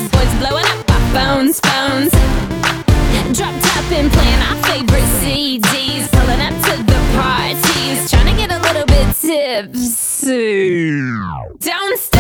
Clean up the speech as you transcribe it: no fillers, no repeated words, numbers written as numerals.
cause boys blowing up our phones. Drop top and playing our favorite CDs, pulling up to the parties, trying to get a little bit tipsy. Don't